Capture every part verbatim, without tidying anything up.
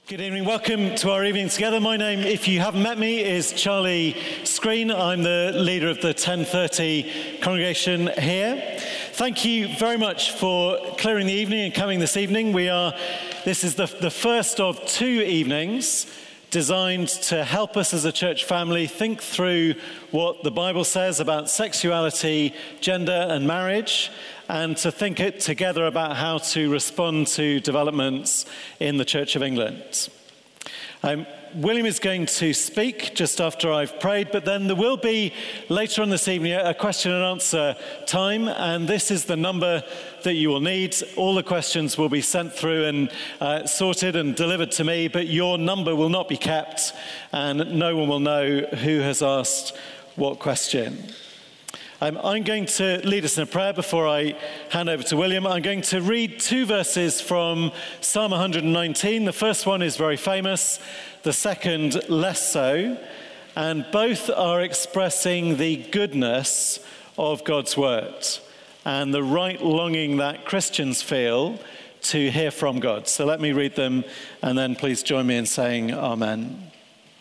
Good evening, welcome to our evening together. My name, if you haven't met me, is Charlie Screen. I'm the leader of the ten thirty congregation here. Thank you very much for clearing the evening and coming this evening. We are, this is the, the first of two evenings designed to help us as a church family think through what the Bible says about sexuality, gender and marriage, and to think it together about how to respond to developments in the Church of England. Um, William is going to speak just after I've prayed, but then there will be later on this evening a question and answer time, and this is the number that you will need. All the questions will be sent through and uh, sorted and delivered to me, but your number will not be kept, and no one will know who has asked what question. Um, I'm going to lead us in a prayer before I hand over to William. I'm going to read two verses from Psalm one hundred nineteen. The first one is very famous, the second less so, and both are expressing the goodness of God's word and the right longing that Christians feel to hear from God. So let me read them, and then please join me in saying Amen.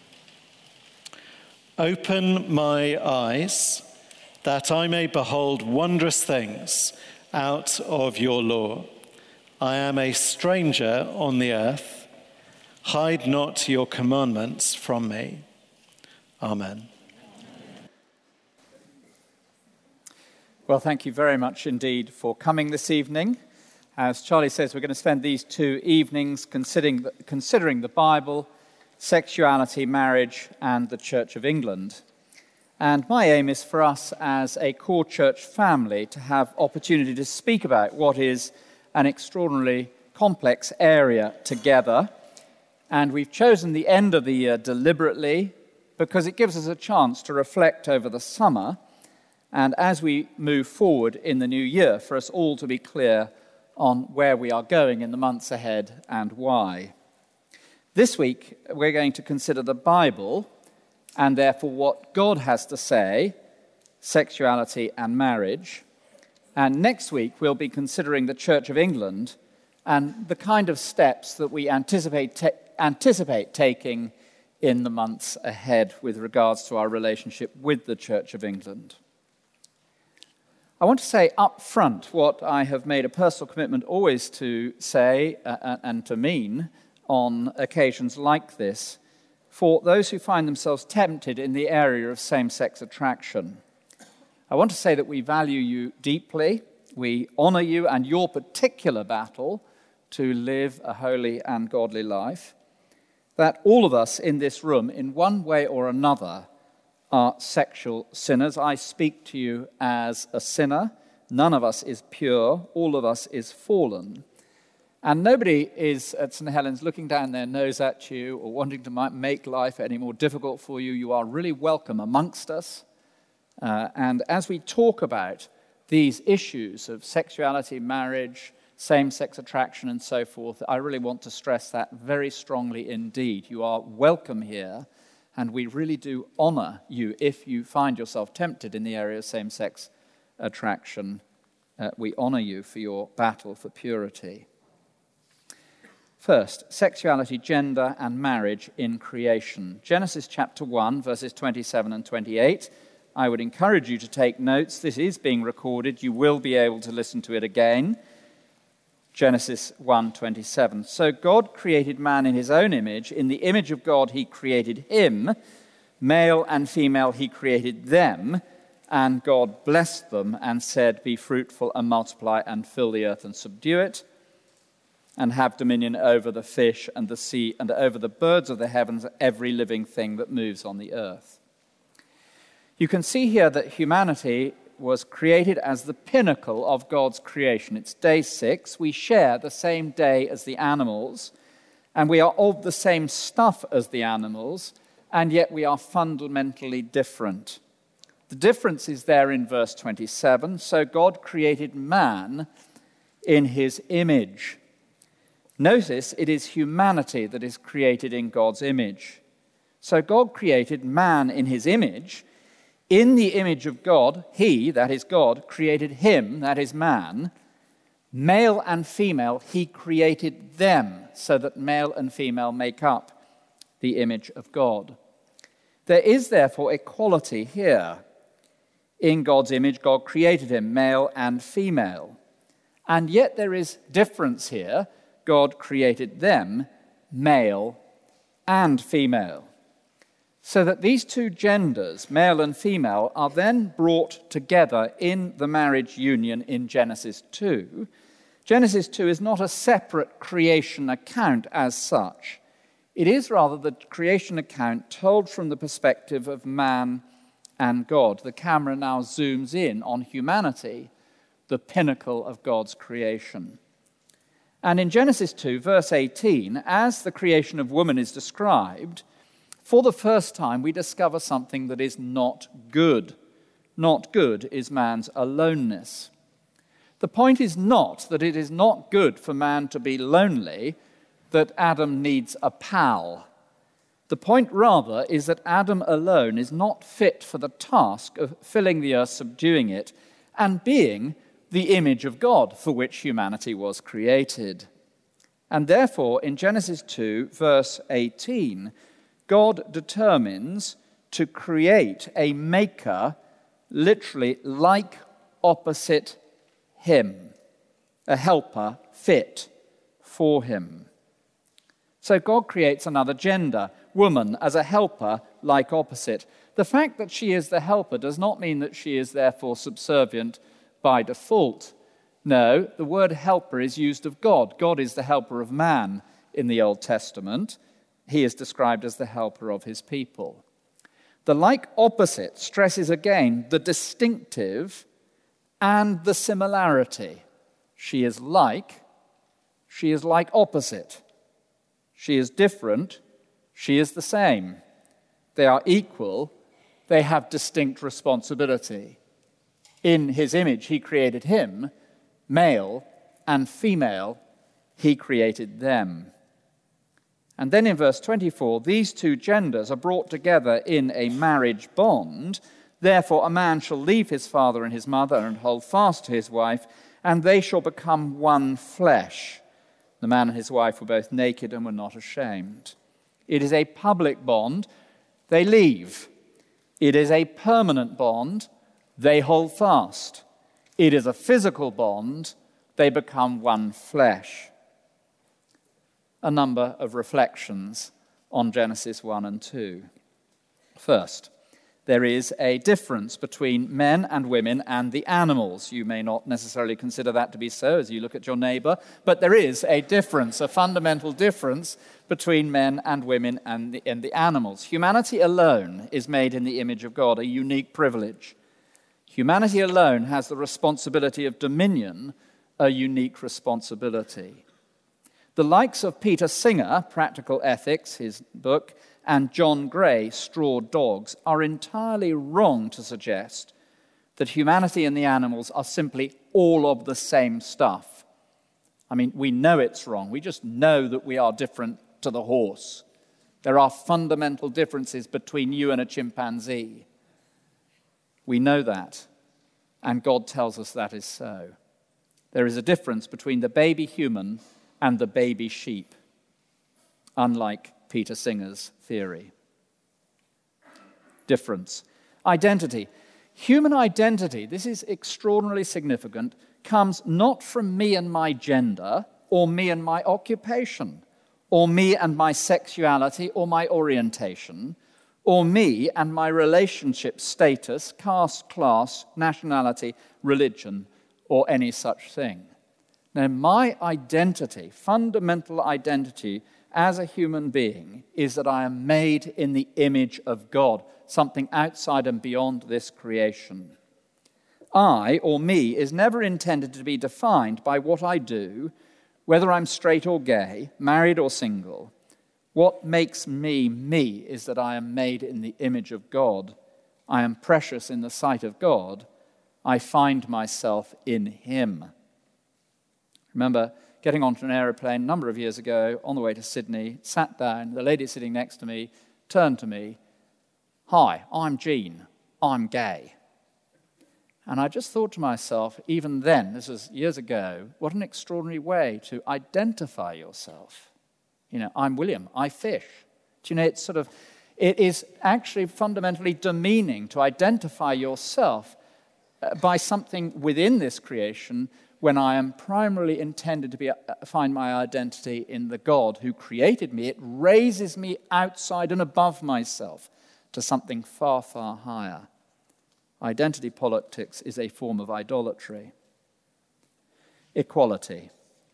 Open my eyes, that I may behold wondrous things out of your law. I am a stranger on the earth. Hide not your commandments from me. Amen. Well, thank you very much indeed for coming this evening. As Charlie says, we're going to spend these two evenings considering the, considering the Bible, sexuality, marriage, and the Church of England. And my aim is for us as a core church family to have opportunity to speak about what is an extraordinarily complex area together. And we've chosen the end of the year deliberately because it gives us a chance to reflect over the summer, and as we move forward in the new year, for us all to be clear on where we are going in the months ahead and why. This week, we're going to consider the Bible, and therefore what God has to say, sexuality and marriage. And next week we'll be considering the Church of England and the kind of steps that we anticipate, ta- anticipate taking in the months ahead with regards to our relationship with the Church of England. I want to say up front what I have made a personal commitment always to say uh, and to mean on occasions like this, for those who find themselves tempted in the area of same-sex attraction. I want to say that we value you deeply, we honor you and your particular battle to live a holy and godly life, that all of us in this room, in one way or another, are sexual sinners. I speak to you as a sinner. None of us is pure, all of us is fallen. And nobody is at Saint Helens looking down their nose at you or wanting to make life any more difficult for you. You are really welcome amongst us. Uh, and as we talk about these issues of sexuality, marriage, same-sex attraction, and so forth, I really want to stress that very strongly indeed. You are welcome here, and we really do honor you if you find yourself tempted in the area of same-sex attraction. Uh, we honor you for your battle for purity. First, sexuality, gender, and marriage in creation. Genesis chapter one, verses twenty-seven and twenty-eight. I would encourage you to take notes. This is being recorded. You will be able to listen to it again. Genesis one twenty-seven. So God created man in his own image. In the image of God he created him. Male and female he created them. And God blessed them and said, "Be fruitful and multiply and fill the earth and subdue it, and have dominion over the fish and the sea and over the birds of the heavens, every living thing that moves on the earth." You can see here that humanity was created as the pinnacle of God's creation. It's day six. We share the same day as the animals, and we are of the same stuff as the animals, and yet we are fundamentally different. The difference is there in verse twenty-seven. So God created man in his image. Notice it is humanity that is created in God's image. So God created man in his image. In the image of God, he, that is God, created him, that is man. Male and female, he created them so that male and female make up the image of God. There is therefore equality here. In God's image, God created him, male and female. And yet there is difference here. God created them, male and female. So that these two genders, male and female, are then brought together in the marriage union in Genesis two. Genesis two is not a separate creation account as such. It is rather the creation account told from the perspective of man and God. The camera now zooms in on humanity, the pinnacle of God's creation. And in Genesis two, verse eighteen, as the creation of woman is described, for the first time we discover something that is not good. Not good is man's aloneness. The point is not that it is not good for man to be lonely, that Adam needs a pal. The point rather is that Adam alone is not fit for the task of filling the earth, subduing it, and being the image of God for which humanity was created. And therefore, in Genesis two, verse eighteen, God determines to create a maker literally like opposite him, a helper fit for him. So God creates another gender, woman, as a helper like opposite. The fact that she is the helper does not mean that she is therefore subservient by default. No, the word helper is used of God. God is the helper of man in the Old Testament. He is described as the helper of his people. The like opposite stresses again the distinctive and the similarity. She is like, she is like opposite. She is different, she is the same. They are equal, they have distinct responsibility. In his image, he created him, male and female, he created them. And then in verse twenty-four, these two genders are brought together in a marriage bond. Therefore, a man shall leave his father and his mother and hold fast to his wife, and they shall become one flesh. The man and his wife were both naked and were not ashamed. It is a public bond. They leave. It is a permanent bond. They hold fast. It is a physical bond. They become one flesh. A number of reflections on Genesis one and two. First, there is a difference between men and women and the animals. You may not necessarily consider that to be so as you look at your neighbor, but there is a difference, a fundamental difference between men and women and the, and the animals. Humanity alone is made in the image of God, a unique privilege. Humanity alone has the responsibility of dominion, a unique responsibility. The likes of Peter Singer, Practical Ethics, his book, and John Gray, Straw Dogs, are entirely wrong to suggest that humanity and the animals are simply all of the same stuff. I mean, we know it's wrong. We just know that we are different to the horse. There are fundamental differences between you and a chimpanzee. We know that, and God tells us that is so. There is a difference between the baby human and the baby sheep, unlike Peter Singer's theory. Difference. Identity. Human identity, this is extraordinarily significant, comes not from me and my gender, or me and my occupation, or me and my sexuality, or my orientation, or me and my relationship status, caste, class, nationality, religion, or any such thing. Now, my identity, fundamental identity as a human being, is that I am made in the image of God, something outside and beyond this creation. I, or me, is never intended to be defined by what I do, whether I'm straight or gay, married or single. What makes me me is that I am made in the image of God. I am precious in the sight of God. I find myself in him. Remember getting onto an aeroplane a number of years ago on the way to Sydney, sat down, the lady sitting next to me turned to me, "Hi, I'm Jean, I'm gay." And I just thought to myself, even then, this was years ago, what an extraordinary way to identify yourself. You know, I'm William, I fish. Do you know, it's sort of, it is actually fundamentally demeaning to identify yourself by something within this creation when I am primarily intended to be, uh, find my identity in the God who created me. It raises me outside and above myself to something far, far higher. Identity politics is a form of idolatry. Equality.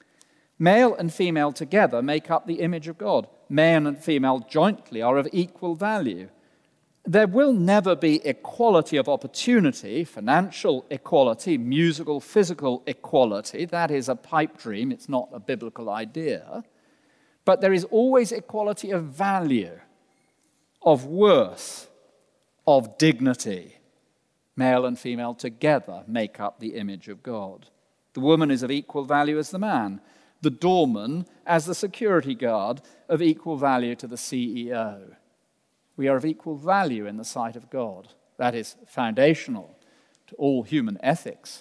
Male and female together make up the image of God. Male and female jointly are of equal value. There will never be equality of opportunity, financial equality, musical, physical equality. That is a pipe dream. It's not a biblical idea. But there is always equality of value, of worth, of dignity. Male and female together make up the image of God. The woman is of equal value as the man. The doorman as the security guard, of equal value to the C E O. We are of equal value in the sight of God. That is foundational to all human ethics.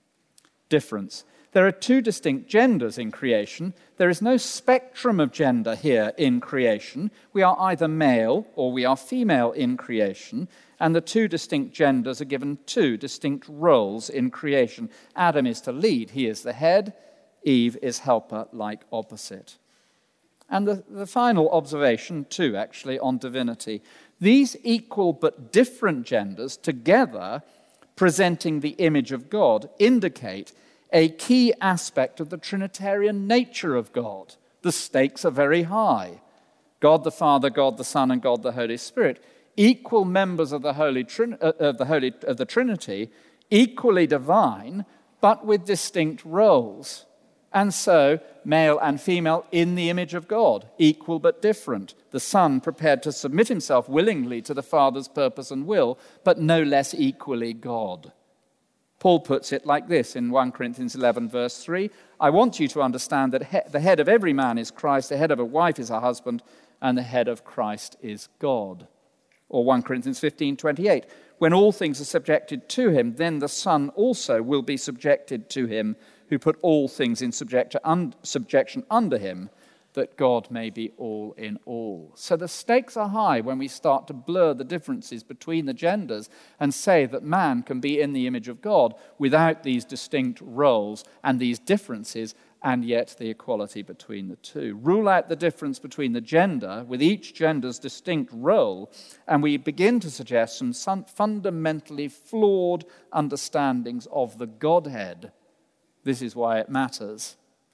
Difference. There are two distinct genders in creation. There is no spectrum of gender here in creation. We are either male or we are female in creation, and the two distinct genders are given two distinct roles in creation. Adam is to lead, he is the head. Eve is helper, like opposite. And the, the final observation, too, actually, on divinity. These equal but different genders together, presenting the image of God, indicate a key aspect of the Trinitarian nature of God. The stakes are very high. God the Father, God the Son, and God the Holy Spirit, equal members of the Holy Trin- uh, of the Holy of the Trinity, equally divine, but with distinct roles. And so, male and female in the image of God, equal but different. The Son prepared to submit himself willingly to the Father's purpose and will, but no less equally God. Paul puts it like this in First Corinthians eleven, verse three. I want you to understand that he- the head of every man is Christ, the head of a wife is her husband, and the head of Christ is God. Or First Corinthians fifteen, twenty-eight. When all things are subjected to him, then the Son also will be subjected to him, who put all things in subject un- subjection under him, that God may be all in all. So the stakes are high when we start to blur the differences between the genders and say that man can be in the image of God without these distinct roles and these differences, and yet the equality between the two. Rule out the difference between the gender with each gender's distinct role, and we begin to suggest some fundamentally flawed understandings of the Godhead. This is why it matters.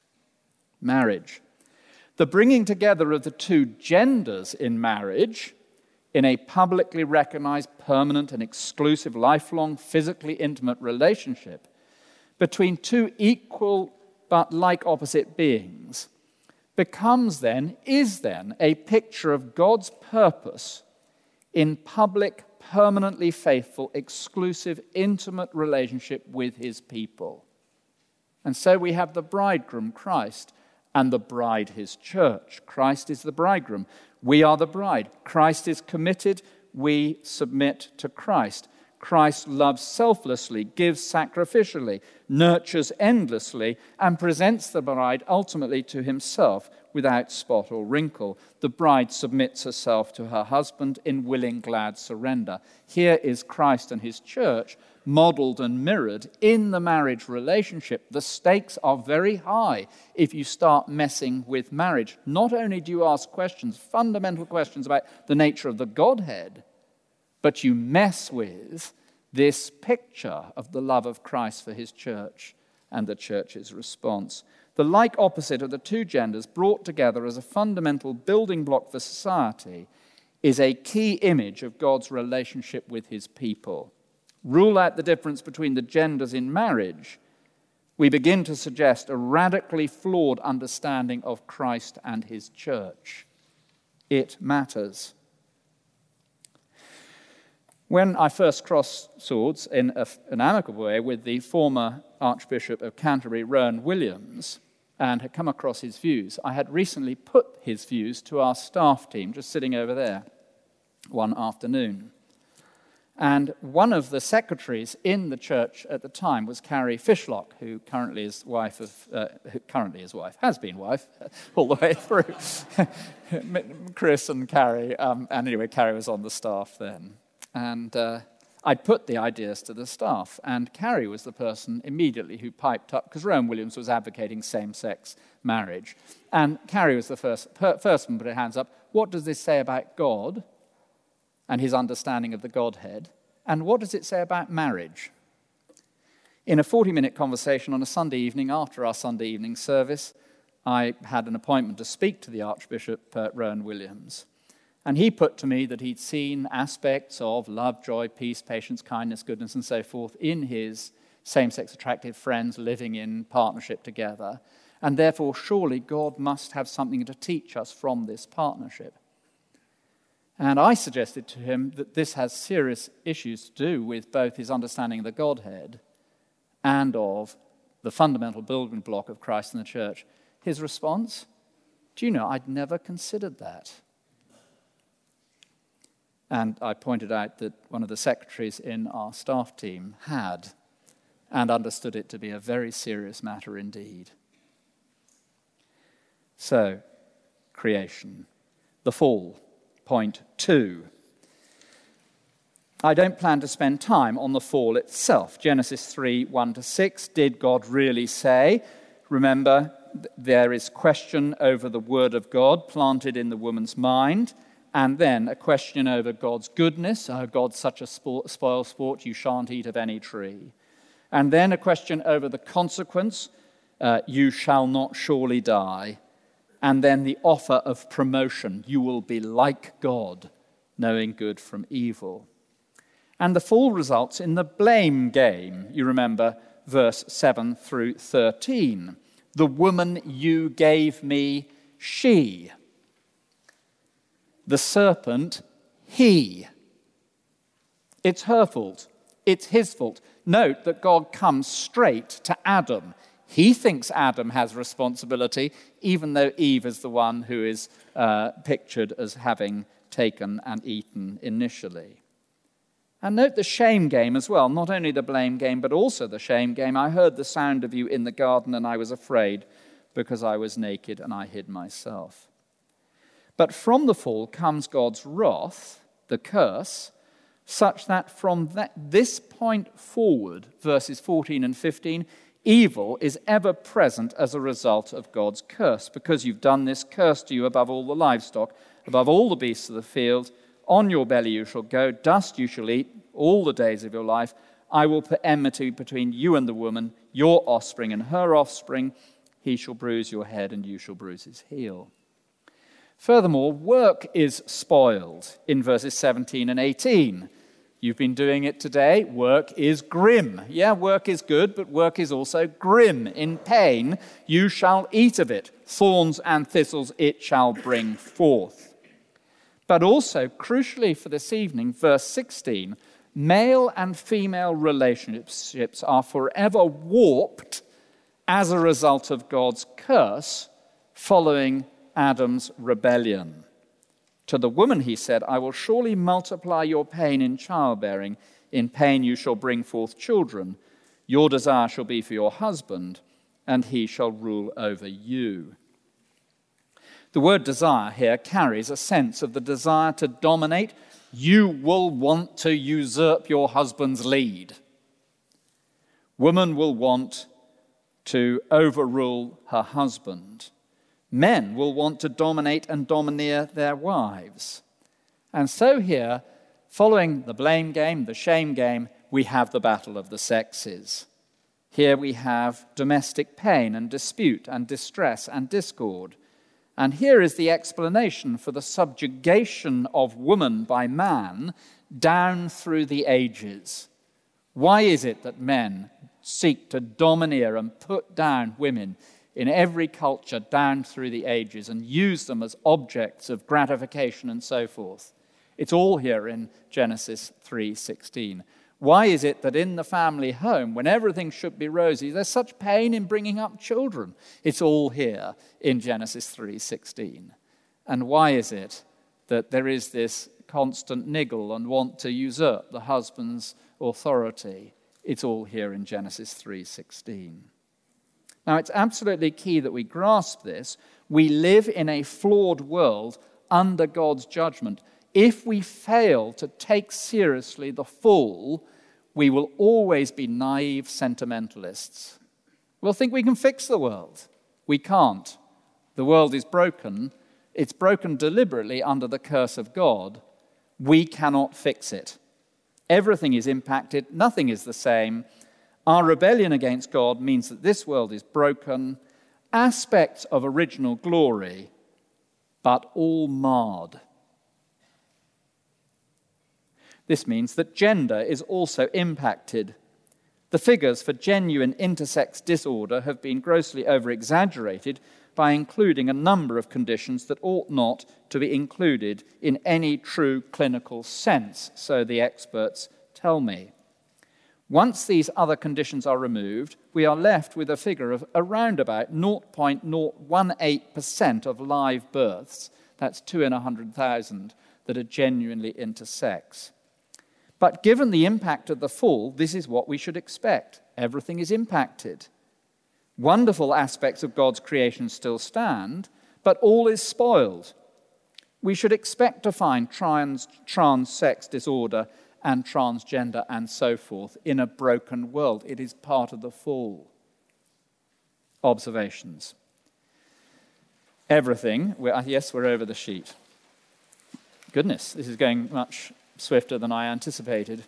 Marriage. The bringing together of the two genders in marriage in a publicly recognized, permanent and exclusive, lifelong, physically intimate relationship between two equal but like opposite beings becomes then, is then, a picture of God's purpose in public, permanently faithful, exclusive, intimate relationship with his people. And so we have the bridegroom, Christ, and the bride, his church. Christ is the bridegroom. We are the bride. Christ is committed. We submit to Christ. Christ loves selflessly, gives sacrificially, nurtures endlessly, and presents the bride ultimately to himself without spot or wrinkle. The bride submits herself to her husband in willing, glad surrender. Here is Christ and his church modeled and mirrored in the marriage relationship. The stakes are very high if you start messing with marriage. Not only do you ask questions, fundamental questions about the nature of the Godhead, but you mess with this picture of the love of Christ for his church and the church's response. The like opposite of the two genders brought together as a fundamental building block for society is a key image of God's relationship with his people. Rule out the difference between the genders in marriage, we begin to suggest a radically flawed understanding of Christ and his church. It matters. When I first crossed swords in a, an amicable way with the former Archbishop of Canterbury, Rowan Williams, and had come across his views, I had recently put his views to our staff team, just sitting over there, one afternoon. And one of the secretaries in the church at the time was Carrie Fishlock, who currently is wife of, uh, who currently is wife, has been wife all the way through. Chris and Carrie, um, and anyway, Carrie was on the staff then. And uh, I put the ideas to the staff, and Carrie was the person immediately who piped up, because Rowan Williams was advocating same-sex marriage. And Carrie was the first, per, first one to put her hands up. What does this say about God and his understanding of the Godhead? And what does it say about marriage? In a forty-minute conversation on a Sunday evening after our Sunday evening service, I had an appointment to speak to the Archbishop uh, Rowan Williams. And he put to me that he'd seen aspects of love, joy, peace, patience, kindness, goodness, and so forth in his same-sex attracted friends living in partnership together. And therefore, surely God must have something to teach us from this partnership. And I suggested to him that this has serious issues to do with both his understanding of the Godhead and of the fundamental building block of Christ and the church. His response? Do you know, I'd never considered that. And I pointed out that one of the secretaries in our staff team had, and understood it to be a very serious matter indeed. So, creation. The fall. Point two. I don't plan to spend time on the fall itself. Genesis three, one to six. Did God really say? Remember, there is question over the word of God planted in the woman's mind, and then a question over God's goodness. Oh, God's such a spoil sport, you shan't eat of any tree. And then a question over the consequence, uh, you shall not surely die. And then the offer of promotion, you will be like God, knowing good from evil. And the fall results in the blame game. You remember verse seven through thirteen. The woman you gave me, she. The serpent, he. It's her fault. It's his fault. Note that God comes straight to Adam. He thinks Adam has responsibility, even though Eve is the one who is uh, pictured as having taken and eaten initially. And note the shame game as well, not only the blame game, but also the shame game. I heard the sound of you in the garden, and I was afraid because I was naked and I hid myself. But from the fall comes God's wrath, the curse, such that from that, this point forward, verses fourteen and fifteen, evil is ever present as a result of God's curse. Because you've done this, cursed are you above all the livestock, above all the beasts of the field. On your belly you shall go, dust you shall eat all the days of your life. I will put enmity between you and the woman, your offspring and her offspring. He shall bruise your head, and you shall bruise his heel. Furthermore, work is spoiled in verses seventeen and eighteen. You've been doing it today. Work is grim. Yeah, work is good, but work is also grim. In pain, you shall eat of it. Thorns and thistles it shall bring forth. But also, crucially for this evening, verse sixteen, male and female relationships are forever warped as a result of God's curse following Adam's rebellion. To the woman he said, I will surely multiply your pain in childbearing. In pain you shall bring forth children. Your desire shall be for your husband, and he shall rule over you. The word desire here carries a sense of the desire to dominate. You will want to usurp your husband's lead. Woman will want to overrule her husband. Men will want to dominate and domineer their wives. And so here, following the blame game, the shame game, we have the battle of the sexes. Here we have domestic pain and dispute and distress and discord. And here is the explanation for the subjugation of woman by man down through the ages. Why is it that men seek to domineer and put down women in every culture down through the ages and use them as objects of gratification and so forth? It's all here in Genesis three sixteen. Why is it that in the family home, when everything should be rosy, there's such pain in bringing up children? It's all here in Genesis three sixteen. And why is it that there is this constant niggle and want to usurp the husband's authority. It's all here in Genesis three sixteen. Now, it's absolutely key that we grasp this. We live in a flawed world under God's judgment. If we fail to take seriously the fall, we will always be naive sentimentalists. We'll think we can fix the world. We can't. The world is broken. It's broken deliberately under the curse of God. We cannot fix it. Everything is impacted. Nothing is the same. Our rebellion against God means that this world is broken. Aspects of original glory, but all marred. This means that gender is also impacted. The figures for genuine intersex disorder have been grossly over-exaggerated by including a number of conditions that ought not to be included in any true clinical sense, so the experts tell me. Once these other conditions are removed, we are left with a figure of around about zero point zero one eight percent of live births, that's two in one hundred thousand, that are genuinely intersex. But given the impact of the fall, this is what we should expect. Everything is impacted. Wonderful aspects of God's creation still stand, but all is spoiled. We should expect to find trans, trans-sex disorder and transgender and so forth in a broken world. It is part of the fall. Observations. Everything, we're, yes, we're over the sheet. Goodness, this is going much swifter than I anticipated.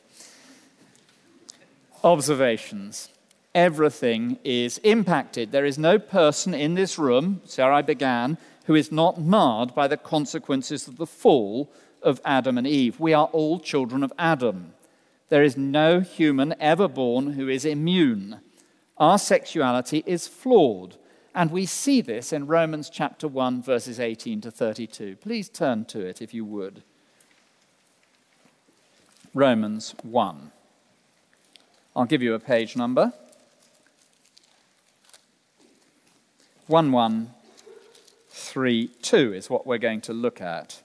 Observations. Everything is impacted. There is no person in this room, so I began, who is not marred by the consequences of the fall of Adam and Eve. We are all children of Adam. There is no human ever born who is immune. Our sexuality is flawed, and we see this in Romans chapter one, verses eighteen to thirty-two. Please turn to it if you would. Romans one. I'll give you a page number. one one three two is what we're going to look at.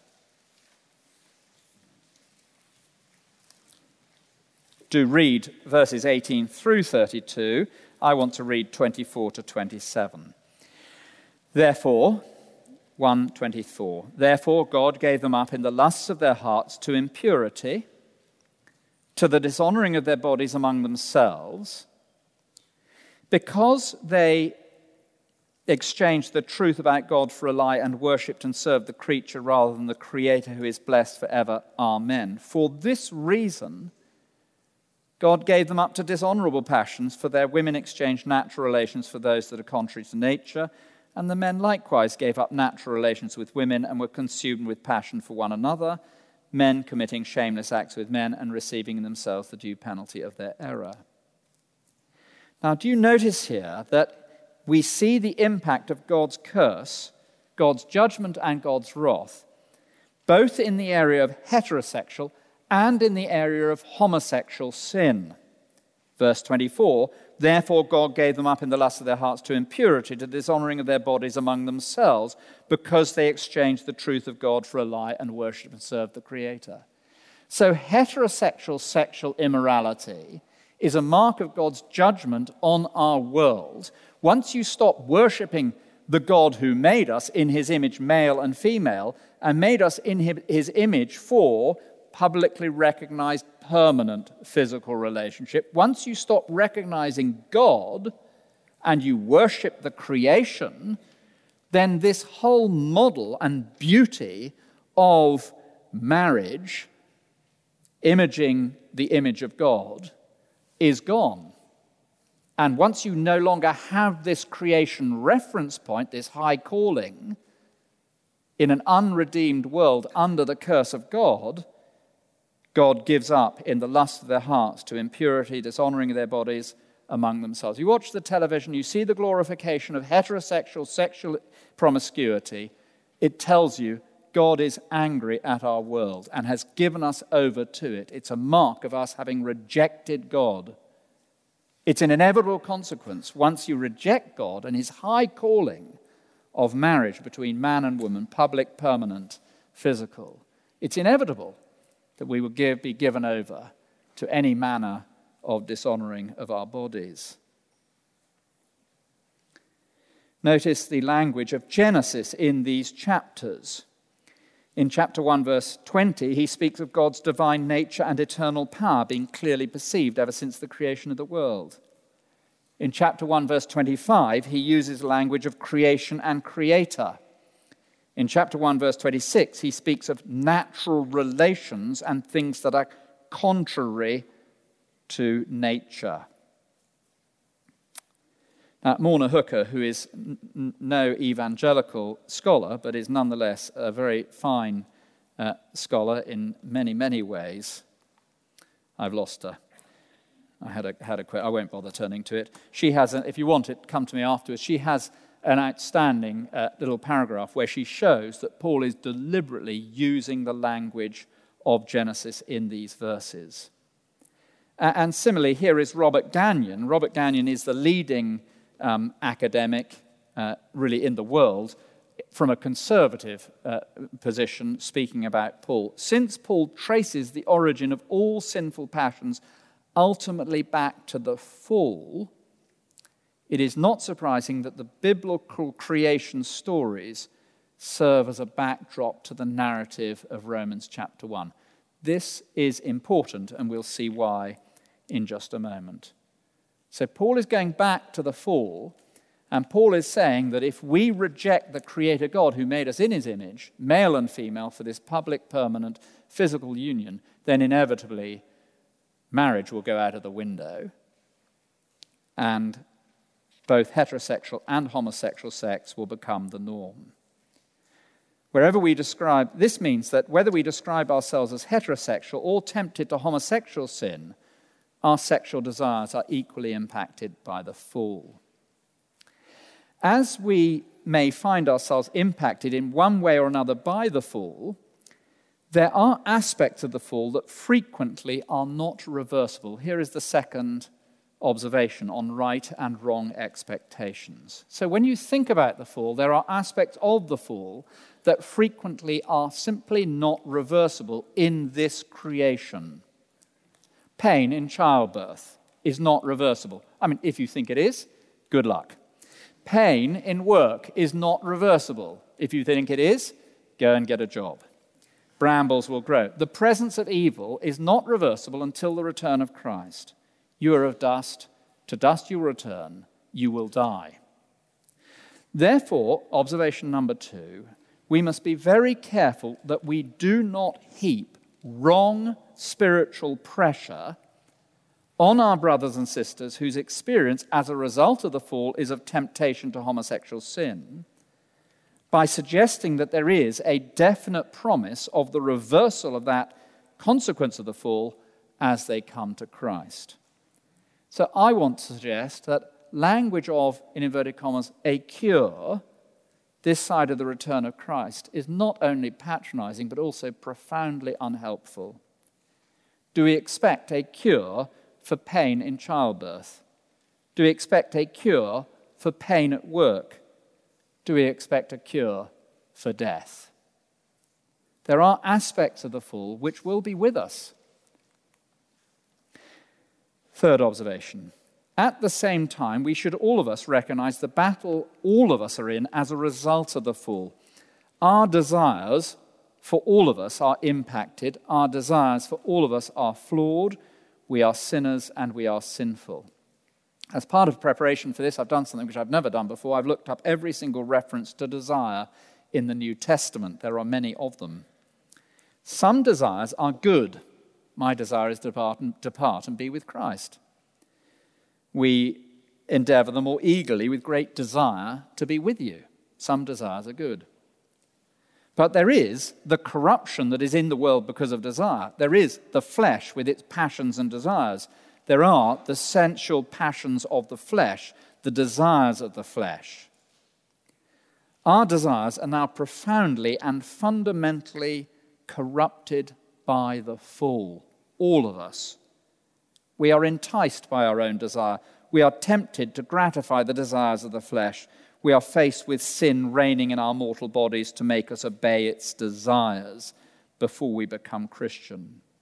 Do read verses eighteen through thirty-two. I want to read twenty-four to twenty-seven. Therefore, one twenty-four, therefore God gave them up in the lusts of their hearts to impurity, to the dishonoring of their bodies among themselves, because they exchanged the truth about God for a lie and worshipped and served the creature rather than the Creator who is blessed forever. Amen. For this reason, God gave them up to dishonorable passions, for their women exchanged natural relations for those that are contrary to nature, and the men likewise gave up natural relations with women and were consumed with passion for one another, men committing shameless acts with men and receiving in themselves the due penalty of their error. Now, do you notice here that we see the impact of God's curse, God's judgment and God's wrath, both in the area of heterosexual and in the area of homosexual sin? Verse twenty-four, therefore God gave them up in the lust of their hearts to impurity, to dishonoring of their bodies among themselves, because they exchanged the truth of God for a lie and worshipped and served the Creator. So heterosexual sexual immorality is a mark of God's judgment on our world. Once you stop worshipping the God who made us in his image, male and female, and made us in his image for publicly recognized permanent physical relationship, once you stop recognizing God and you worship the creation, then this whole model and beauty of marriage, imaging the image of God, is gone. And once you no longer have this creation reference point, this high calling, in an unredeemed world under the curse of God, God gives up in the lust of their hearts to impurity, dishonoring their bodies among themselves. You watch the television, you see the glorification of heterosexual sexual promiscuity. It tells you God is angry at our world and has given us over to it. It's a mark of us having rejected God. It's an inevitable consequence. Once you reject God and his high calling of marriage between man and woman, public, permanent, physical, it's inevitable that we will give, be given over to any manner of dishonoring of our bodies. Notice the language of Genesis in these chapters. In chapter one, verse twenty, he speaks of God's divine nature and eternal power being clearly perceived ever since the creation of the world. In chapter one, verse twenty-five, he uses language of creation and creator. In chapter one, verse twenty-six, he speaks of natural relations and things that are contrary to nature. Now, Morna Hooker, who is n- no evangelical scholar, but is nonetheless a very fine uh, scholar in many, many ways. I've lost her. I had a had a quote. I won't bother turning to it. She has, a, if you want it, come to me afterwards. She has an outstanding uh, little paragraph where she shows that Paul is deliberately using the language of Genesis in these verses. Uh, and similarly, here is Robert Gagnon. Robert Gagnon is the leading Um, academic, uh, really in the world, from a conservative uh, position, speaking about Paul. Since Paul traces the origin of all sinful passions ultimately back to the fall, it is not surprising that the biblical creation stories serve as a backdrop to the narrative of Romans chapter one. This is important, and we'll see why in just a moment. So Paul is going back to the fall, and Paul is saying that if we reject the Creator God who made us in his image, male and female, for this public, permanent, physical union, then inevitably marriage will go out of the window, and both heterosexual and homosexual sex will become the norm. Wherever we describe, this means that whether we describe ourselves as heterosexual or tempted to homosexual sin, our sexual desires are equally impacted by the fall. As we may find ourselves impacted in one way or another by the fall, there are aspects of the fall that frequently are not reversible. Here is the second observation on right and wrong expectations. So when you think about the fall, there are aspects of the fall that frequently are simply not reversible in this creation. Pain in childbirth is not reversible. I mean, if you think it is, good luck. Pain in work is not reversible. If you think it is, go and get a job. Brambles will grow. The presence of evil is not reversible until the return of Christ. You are of dust, to dust you will return, you will die. Therefore, observation number two, we must be very careful that we do not heap wrong spiritual pressure on our brothers and sisters whose experience as a result of the fall is of temptation to homosexual sin, by suggesting that there is a definite promise of the reversal of that consequence of the fall as they come to Christ. So I want to suggest that language of, in inverted commas, a cure this side of the return of Christ is not only patronizing but also profoundly unhelpful. Do we expect a cure for pain in childbirth? Do we expect a cure for pain at work? Do we expect a cure for death? There are aspects of the fall which will be with us. Third observation. At the same time, we should all of us recognize the battle all of us are in as a result of the fall. Our desires for all of us are impacted. Our desires for all of us are flawed. We are sinners and we are sinful. As part of preparation for this, I've done something which I've never done before. I've looked up every single reference to desire in the New Testament. There are many of them. Some desires are good. My desire is to depart and, depart and be with Christ. We endeavor the more eagerly with great desire to be with you. Some desires are good. But there is the corruption that is in the world because of desire. There is the flesh with its passions and desires. There are the sensual passions of the flesh, the desires of the flesh. Our desires are now profoundly and fundamentally corrupted by the fall. All of us. We are enticed by our own desire. We are tempted to gratify the desires of the flesh. We are faced with sin reigning in our mortal bodies to make us obey its desires before we become Christian.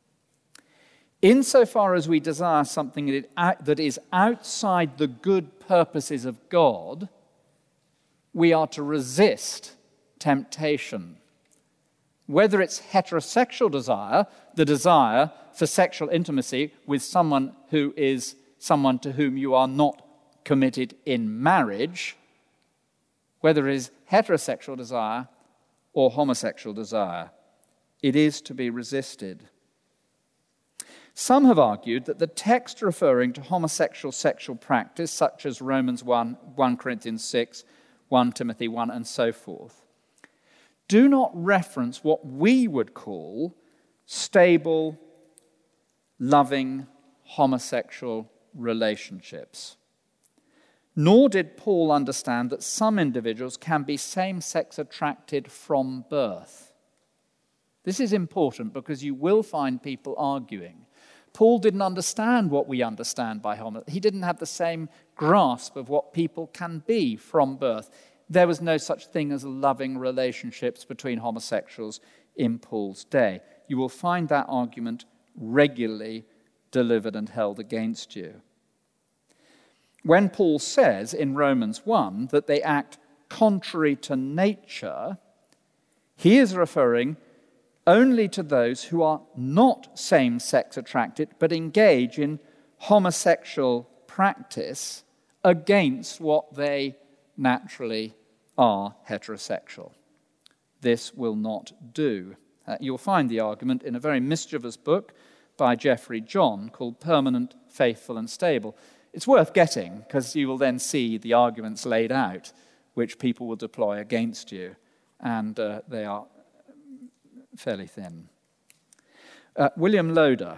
Insofar as we desire something that is outside the good purposes of God, we are to resist temptation. Whether it's heterosexual desire, the desire for sexual intimacy with someone who is someone to whom you are not committed in marriage, whether it is heterosexual desire or homosexual desire, it is to be resisted. Some have argued that the text referring to homosexual sexual practice, such as Romans one, First Corinthians six, First Timothy one, and so forth, do not reference what we would call stable, loving, homosexual relationships. Nor did Paul understand that some individuals can be same-sex attracted from birth. This is important because you will find people arguing. Paul didn't understand what we understand by homosexuality. He didn't have the same grasp of what people can be from birth. There was no such thing as loving relationships between homosexuals in Paul's day. You will find that argument regularly delivered and held against you. When Paul says in Romans one that they act contrary to nature, he is referring only to those who are not same-sex attracted, but engage in homosexual practice against what they naturally are heterosexual. This will not do. Uh, you'll find the argument in a very mischievous book by Jeffrey John called Permanent, Faithful and Stable. It's worth getting because you will then see the arguments laid out which people will deploy against you, and uh, they are fairly thin. Uh, William Loader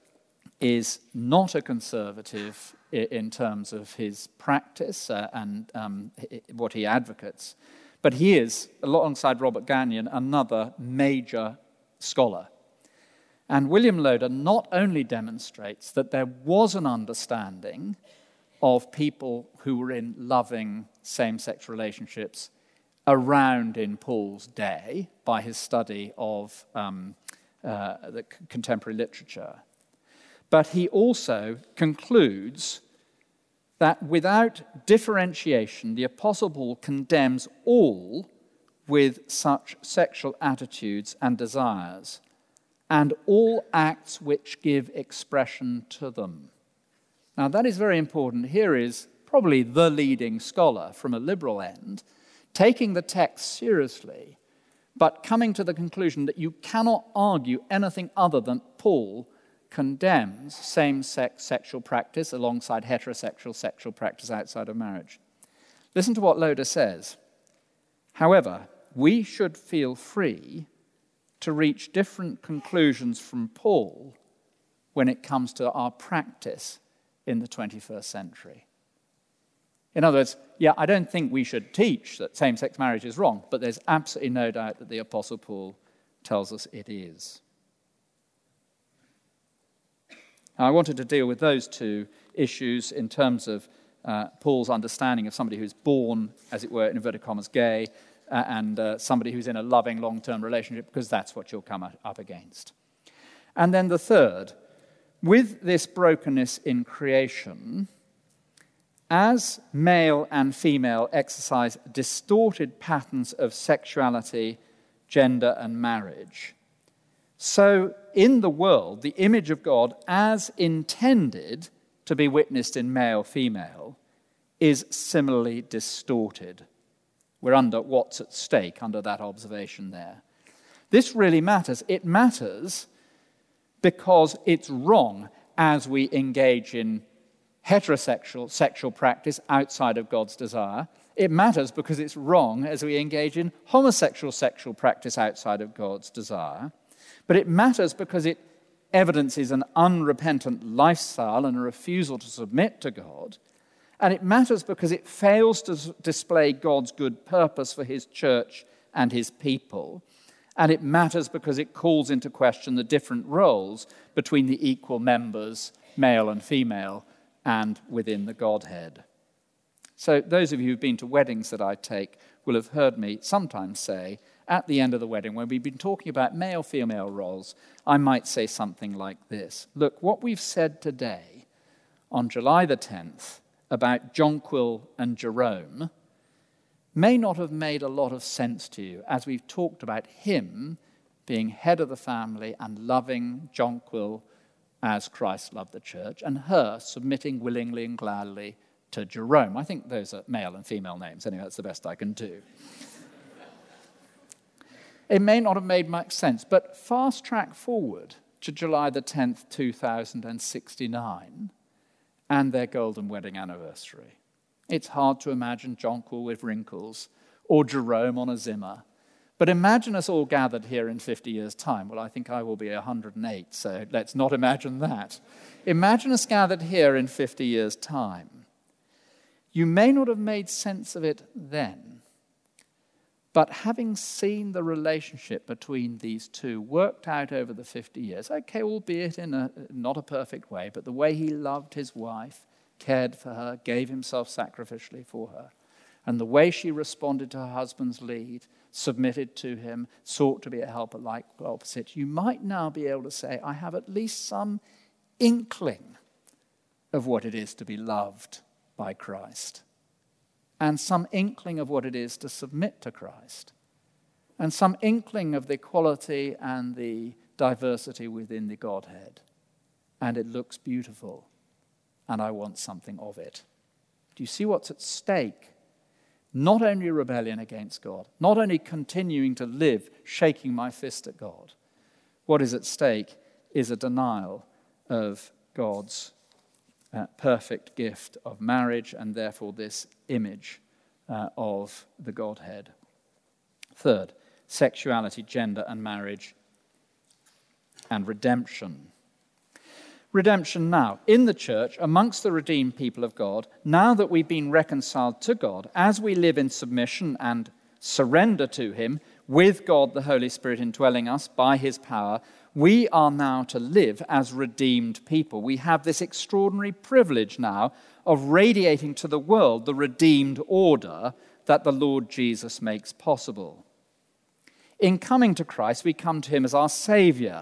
is not a conservative in terms of his practice uh, and um, what he advocates, but he is, alongside Robert Gagnon, another major scholar. And William Loader not only demonstrates that there was an understanding of people who were in loving same-sex relationships around in Paul's day by his study of um, uh, the c- contemporary literature, but he also concludes that without differentiation, the Apostle Paul condemns all with such sexual attitudes and desires, and all acts which give expression to them. Now, that is very important. Here is probably the leading scholar from a liberal end, taking the text seriously, but coming to the conclusion that you cannot argue anything other than Paul condemns same-sex sexual practice alongside heterosexual sexual practice outside of marriage. Listen to what Loader says. However, we should feel free to reach different conclusions from Paul when it comes to our practice in the twenty-first century. In other words, yeah, I don't think we should teach that same-sex marriage is wrong, but there's absolutely no doubt that the Apostle Paul tells us it is. Now, I wanted to deal with those two issues in terms of uh, Paul's understanding of somebody who's born, as it were, in inverted commas, gay, uh, and uh, somebody who's in a loving long-term relationship, because that's what you'll come up against. And then the third, with this brokenness in creation, as male and female exercise distorted patterns of sexuality, gender, and marriage, so in the world, the image of God, as intended to be witnessed in male-female, is similarly distorted. We're under what's at stake under that observation there. This really matters. It matters because it's wrong as we engage in heterosexual sexual practice outside of God's desire. It matters because it's wrong as we engage in homosexual sexual practice outside of God's desire. But it matters because it evidences an unrepentant lifestyle and a refusal to submit to God. And it matters because it fails to display God's good purpose for his church and his people. And it matters because it calls into question the different roles between the equal members, male and female, and within the Godhead. So those of you who've been to weddings that I take will have heard me sometimes say, at the end of the wedding, when we've been talking about male-female roles, I might say something like this. Look, what we've said today on July the tenth about Jonquil and Jerome may not have made a lot of sense to you as we've talked about him being head of the family and loving Jonquil as Christ loved the church, and her submitting willingly and gladly to Jerome. I think those are male and female names. Anyway, that's the best I can do. It may not have made much sense, but fast track forward to July the tenth, two thousand sixty-nine, and their golden wedding anniversary. It's hard to imagine Jonquil with wrinkles or Jerome on a Zimmer. But imagine us all gathered here in fifty years' time. Well, I think I will be one hundred eight, so let's not imagine that. Imagine us gathered here in fifty years' time. You may not have made sense of it then, but having seen the relationship between these two worked out over the fifty years, okay, albeit in a not a perfect way, but the way he loved his wife, cared for her, gave himself sacrificially for her, and the way she responded to her husband's lead, submitted to him, sought to be a helper like opposite, you might now be able to say, I have at least some inkling of what it is to be loved by Christ, and some inkling of what it is to submit to Christ, and some inkling of the equality and the diversity within the Godhead. And it looks beautiful, and I want something of it. Do you see what's at stake? Not only rebellion against God, not only continuing to live shaking my fist at God. What is at stake is a denial of God's uh, perfect gift of marriage, and therefore this image uh, of the Godhead. Third, sexuality, gender, and marriage, and redemption. Redemption now, in the church, amongst the redeemed people of God, now that we've been reconciled to God, as we live in submission and surrender to him, with God the Holy Spirit indwelling us by his power, we are now to live as redeemed people. We have this extraordinary privilege now of radiating to the world the redeemed order that the Lord Jesus makes possible. In coming to Christ, we come to him as our Saviour.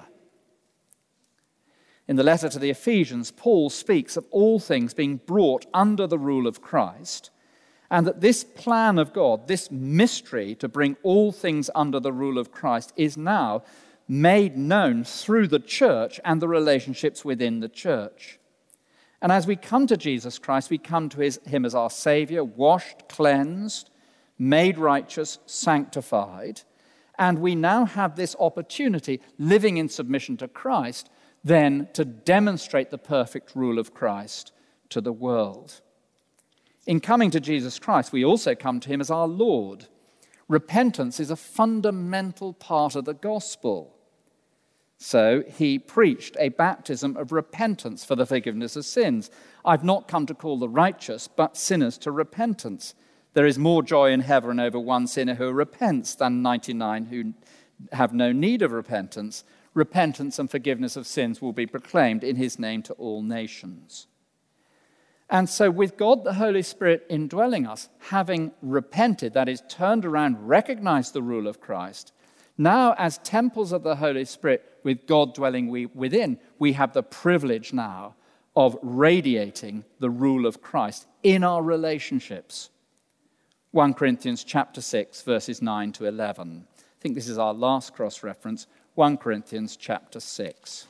In the letter to the Ephesians, Paul speaks of all things being brought under the rule of Christ, and that this plan of God, this mystery to bring all things under the rule of Christ, is now made known through the church and the relationships within the church. And as we come to Jesus Christ, we come to his, him as our Saviour, washed, cleansed, made righteous, sanctified, and we now have this opportunity, living in submission to Christ, then to demonstrate the perfect rule of Christ to the world. In coming to Jesus Christ, we also come to him as our Lord. Repentance is a fundamental part of the gospel. So he preached a baptism of repentance for the forgiveness of sins. I've not come to call the righteous, but sinners to repentance. There is more joy in heaven over one sinner who repents than ninety-nine who have no need of repentance. Repentance and forgiveness of sins will be proclaimed in his name to all nations. And so with God the Holy Spirit indwelling us, having repented, that is, turned around, recognized the rule of Christ, now as temples of the Holy Spirit, with God dwelling we, within, we have the privilege now of radiating the rule of Christ in our relationships. First Corinthians chapter six, verses nine to eleven. I think this is our last cross-reference. First Corinthians chapter six.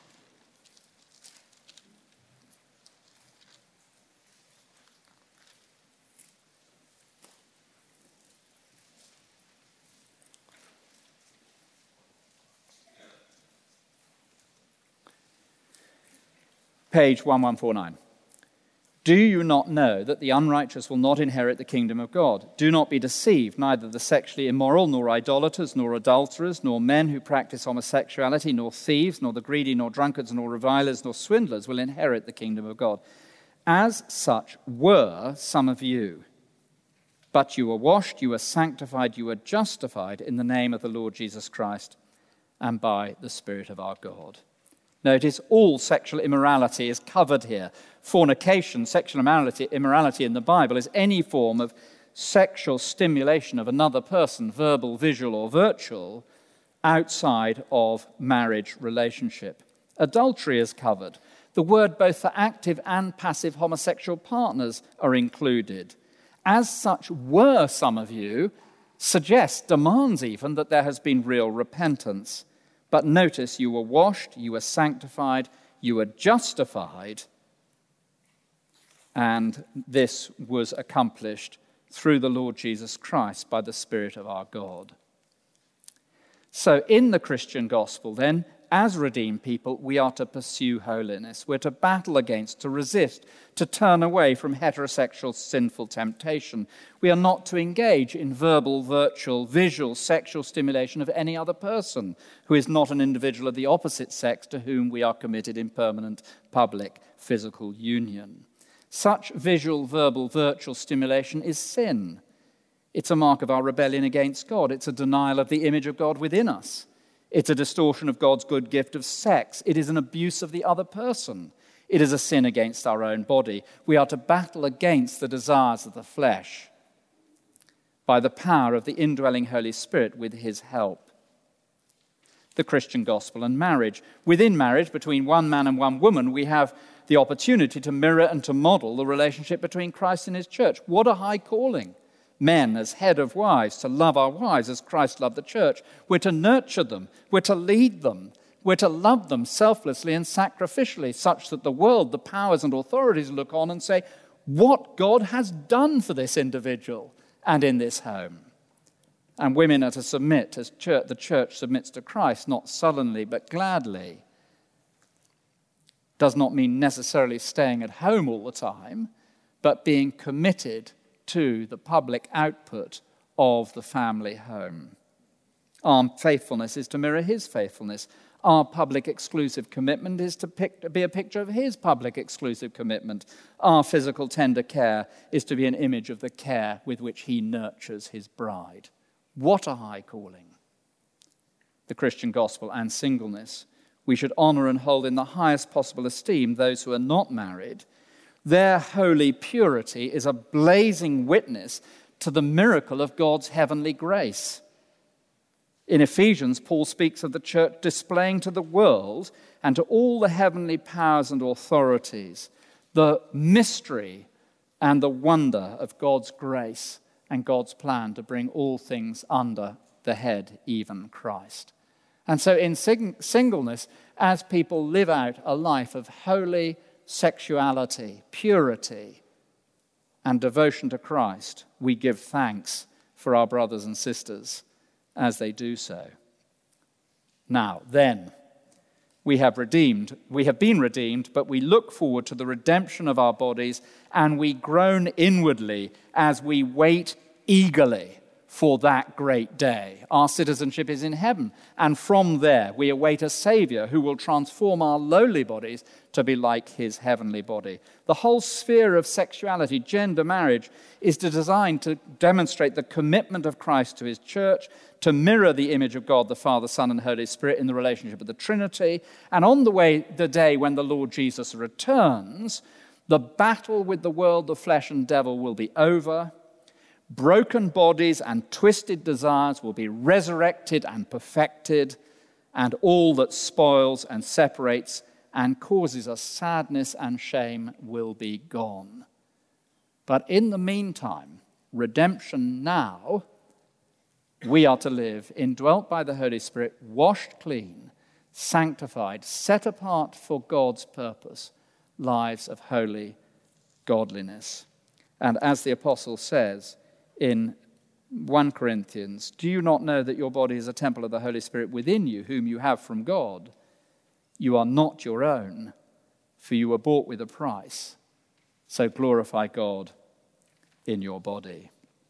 Page eleven forty-nine. Do you not know that the unrighteous will not inherit the kingdom of God? Do not be deceived, neither the sexually immoral, nor idolaters, nor adulterers, nor men who practice homosexuality, nor thieves, nor the greedy, nor drunkards, nor revilers, nor swindlers will inherit the kingdom of God. As such were some of you. But you were washed, you were sanctified, you were justified in the name of the Lord Jesus Christ and by the Spirit of our God. Notice all sexual immorality is covered here. Fornication, sexual immorality, immorality in the Bible is any form of sexual stimulation of another person, verbal, visual, or virtual, outside of marriage relationship. Adultery is covered. The word both for active and passive homosexual partners are included. As such, were some of you, suggests, demands even, that there has been real repentance. But notice, you were washed, you were sanctified, you were justified, and this was accomplished through the Lord Jesus Christ by the Spirit of our God. So in the Christian gospel, then, as redeemed people, we are to pursue holiness. We're to battle against, to resist, to turn away from heterosexual sinful temptation. We are not to engage in verbal, virtual, visual, sexual stimulation of any other person who is not an individual of the opposite sex to whom we are committed in permanent public physical union. Such visual, verbal, virtual stimulation is sin. It's a mark of our rebellion against God. It's a denial of the image of God within us. It's a distortion of God's good gift of sex. It is an abuse of the other person. It is a sin against our own body. We are to battle against the desires of the flesh by the power of the indwelling Holy Spirit with his help. The Christian gospel and marriage. Within marriage, between one man and one woman, we have the opportunity to mirror and to model the relationship between Christ and his church. What a high calling. Men, as head of wives, to love our wives as Christ loved the church. We're to nurture them. We're to lead them. We're to love them selflessly and sacrificially, such that the world, the powers and authorities look on and say, what God has done for this individual and in this home. And women are to submit as church, the church submits to Christ, not sullenly but gladly. Does not mean necessarily staying at home all the time, but being committed to the public output of the family home. Our faithfulness is to mirror his faithfulness. Our public exclusive commitment is to pic- be a picture of his public exclusive commitment. Our physical tender care is to be an image of the care with which he nurtures his bride. What a high calling. The Christian gospel and singleness. We should honor and hold in the highest possible esteem those who are not married. Their holy purity is a blazing witness to the miracle of God's heavenly grace. In Ephesians, Paul speaks of the church displaying to the world and to all the heavenly powers and authorities the mystery and the wonder of God's grace and God's plan to bring all things under the head, even Christ. And so in sing- singleness, as people live out a life of holy sexuality, purity, and devotion to Christ, we give thanks for our brothers and sisters as they do so. Now, then, we have redeemed, we have been redeemed, but we look forward to the redemption of our bodies, and we groan inwardly as we wait eagerly for that great day. Our citizenship is in heaven, and from there we await a Savior who will transform our lowly bodies to be like his heavenly body. The whole sphere of sexuality, gender, marriage, is designed to demonstrate the commitment of Christ to his church, to mirror the image of God, the Father, Son, and Holy Spirit in the relationship of the Trinity. And on the way, the day when the Lord Jesus returns, the battle with the world, the flesh, and devil will be over. Broken bodies and twisted desires will be resurrected and perfected, and all that spoils and separates and causes us sadness and shame will be gone. But in the meantime, redemption now, we are to live indwelt by the Holy Spirit, washed clean, sanctified, set apart for God's purpose, lives of holy godliness. And as the apostle says in First Corinthians, do you not know that your body is a temple of the Holy Spirit within you, whom you have from God? You are not your own, for you were bought with a price. So glorify God in your body.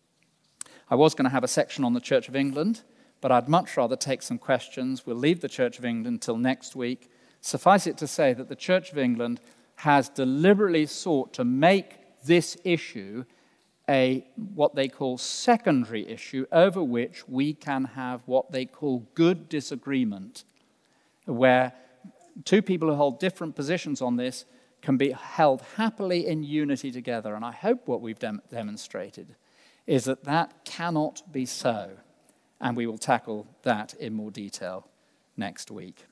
I was going to have a section on the Church of England, but I'd much rather take some questions. We'll leave the Church of England until next week. Suffice it to say that the Church of England has deliberately sought to make this issue a what they call secondary issue over which we can have what they call good disagreement, where two people who hold different positions on this can be held happily in unity together. And I hope what we've dem- demonstrated is that that cannot be so. And we will tackle that in more detail next week.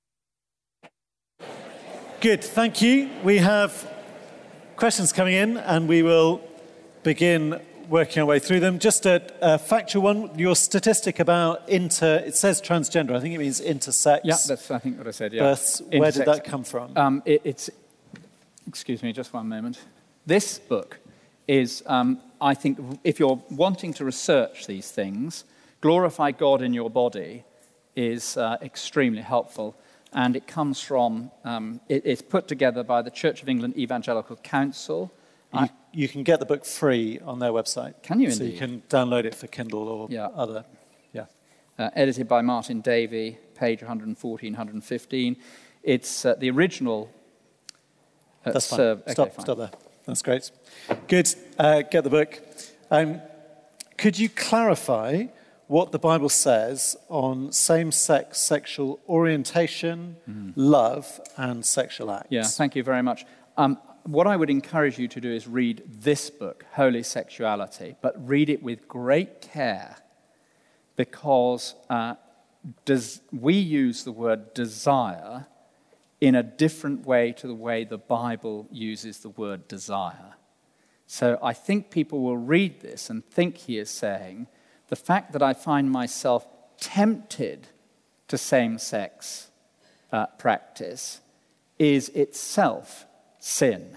Good, thank you. We have questions coming in, and we will begin working our way through them. Just a, a factual one, your statistic about inter, it says transgender, I think it means intersex. Yeah, that's I think what I said, yeah. Births. Where intersex. Did that come from? Um, it, it's, excuse me, just one moment. This book is, um, I think, if you're wanting to research these things, Glorify God in Your Body is uh, extremely helpful. And it comes from, um, it, it's put together by the Church of England Evangelical Council. You, I, you can get the book free on their website. Can you so indeed? So you can download it for Kindle or yeah. other. Yeah. Uh, edited by Martin Davey, page one fourteen, one fifteen. It's uh, the original. Uh, That's fine. Serve. Okay, stop, fine. Stop there. That's great. Good. Uh, get the book. Um, could you clarify what the Bible says on same-sex sexual orientation, mm. love, and sexual acts? Yeah, thank you very much. Um, what I would encourage you to do is read this book, Holy Sexuality, but read it with great care, because uh, does, we use the word desire in a different way to the way the Bible uses the word desire. So I think people will read this and think he is saying, the fact that I find myself tempted to same-sex uh, practice is itself sin.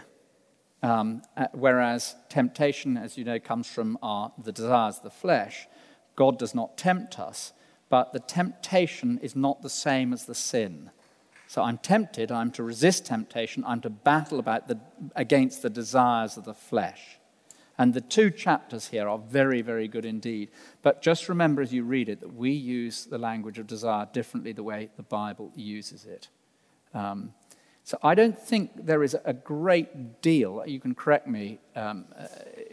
Um, uh, whereas temptation, as you know, comes from our, the desires of the flesh. God does not tempt us, but the temptation is not the same as the sin. So I'm tempted, I'm to resist temptation, I'm to battle about the, against the desires of the flesh. And the two chapters here are very, very good indeed. But just remember as you read it that we use the language of desire differently the way the Bible uses it. Um, so I don't think there is a great deal, you can correct me um, uh,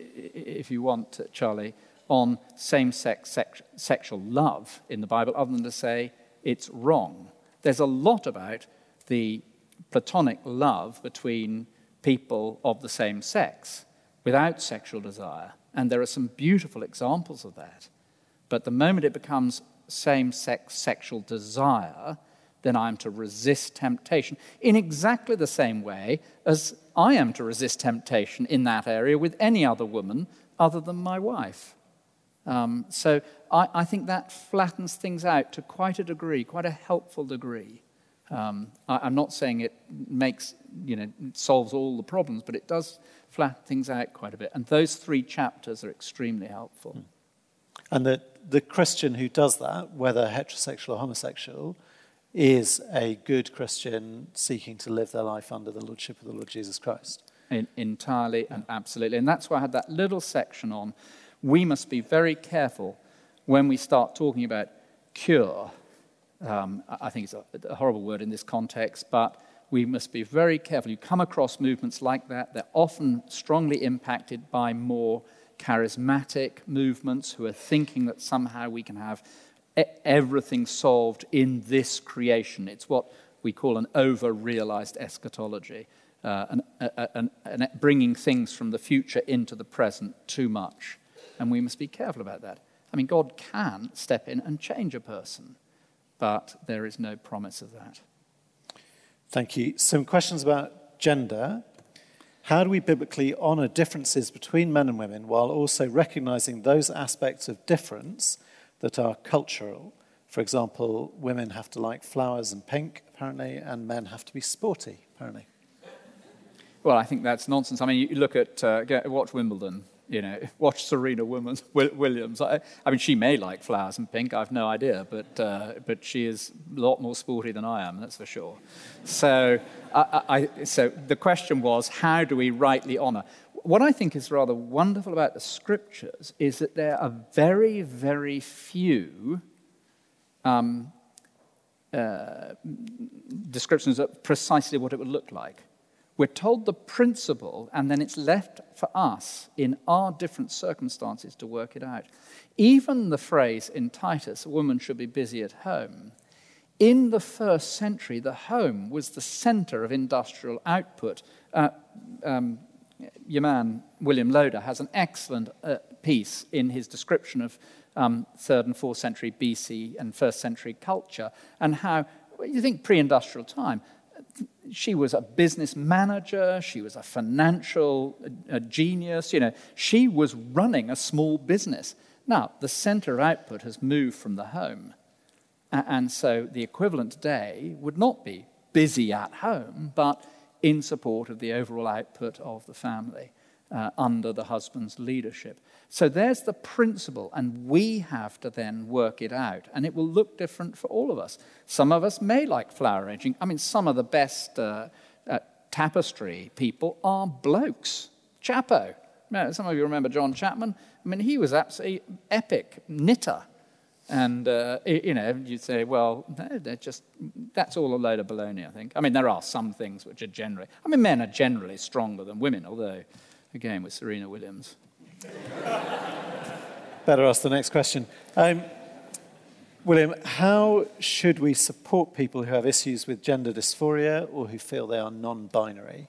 if you want, Charlie, on same-sex sex, sexual love in the Bible, other than to say it's wrong. There's a lot about the platonic love between people of the same sex without sexual desire. And there are some beautiful examples of that. But the moment it becomes same-sex sexual desire, then I am to resist temptation in exactly the same way as I am to resist temptation in that area with any other woman other than my wife. Um, so I, I think that flattens things out to quite a degree, quite a helpful degree. Um, I, I'm not saying it makes, you know, it solves all the problems, but it does flatten things out quite a bit. And those three chapters are extremely helpful. And the, the Christian who does that, whether heterosexual or homosexual, is a good Christian seeking to live their life under the lordship of the Lord Jesus Christ. In, entirely and absolutely. And that's why I had that little section on, we must be very careful when we start talking about cure. Um, I think it's a, a horrible word in this context, but we must be very careful. You come across movements like that, they're often strongly impacted by more charismatic movements who are thinking that somehow we can have e- everything solved in this creation. It's what we call an over-realized eschatology, uh, and, uh, and, and bringing things from the future into the present too much. And we must be careful about that. I mean, God can step in and change a person, but there is no promise of that. Thank you. Some questions about gender. How do we biblically honour differences between men and women while also recognising those aspects of difference that are cultural? For example, women have to like flowers and pink, apparently, and men have to be sporty, apparently. Well, I think that's nonsense. I mean, you look at, uh, watch Wimbledon. You know, watch Serena Williams. I, I mean, she may like flowers and pink. I've no idea, but uh, but she is a lot more sporty than I am. That's for sure. So, I, I, so the question was, how do we rightly honour? What I think is rather wonderful about the Scriptures is that there are very, very few um, uh, descriptions of precisely what it would look like. We're told the principle, and then it's left for us in our different circumstances to work it out. Even the phrase in Titus, a woman should be busy at home. In the first century, the home was the center of industrial output. Uh, um, your man, William Loader, has an excellent uh, piece in his description of um, third and fourth century B C and first century culture, and how, you think pre-industrial time, she was a business manager, she was a financial a, a genius, you know, she was running a small business. Now, the center of output has moved from the home, and so the equivalent today would not be busy at home, but in support of the overall output of the family uh, under the husband's leadership. So there's the principle, and we have to then work it out, and it will look different for all of us. Some of us may like flower arranging. I mean, some of the best uh, uh, tapestry people are blokes. Chapo. Now, some of you remember John Chapman. I mean, he was absolutely epic knitter. And, uh, you know, you'd say, well, they're just, that's all a load of baloney, I think. I mean, there are some things which are generally, I mean, men are generally stronger than women, although, again, with Serena Williams. Better ask the next question. Um, William, how should we support people who have issues with gender dysphoria or who feel they are non-binary?